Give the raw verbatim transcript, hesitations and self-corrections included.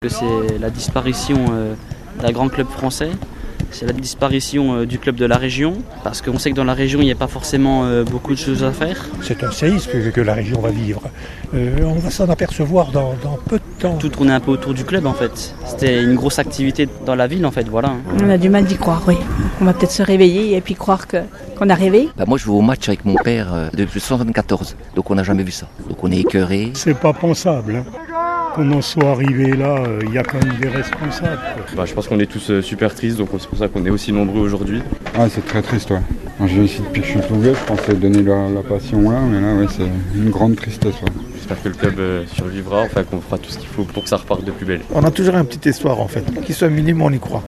C'est la disparition euh, d'un grand club français, c'est la disparition euh, du club de la région, parce qu'on sait que dans la région il n'y a pas forcément euh, beaucoup de choses à faire. C'est un séisme que, que la région va vivre. Euh, on va s'en apercevoir dans, dans peu de temps. Tout tournait un peu autour du club en fait. C'était une grosse activité dans la ville en fait, voilà. On a du mal d'y croire, oui. On va peut-être se réveiller et puis croire que, qu'on est rêvé. Bah moi je vais au match avec mon père euh, depuis soixante-quatorze, donc on n'a jamais vu ça. Donc on est écœuré. C'est pas pensable. Hein. Qu'on en soit arrivé là, il euh, y a quand même des responsables. Bah, je pense qu'on est tous euh, super tristes, donc c'est pour ça qu'on est aussi nombreux aujourd'hui. Ah, c'est très triste, ouais. Moi, je viens ici depuis que je suis tout vieux, je pensais donner la, la passion là, mais là, ouais, c'est une grande tristesse. Ouais. J'espère que le club euh, survivra, enfin qu'on fera tout ce qu'il faut pour que ça reparte de plus belle. On a toujours un petit espoir en fait, qu'il soit minime, on y croit.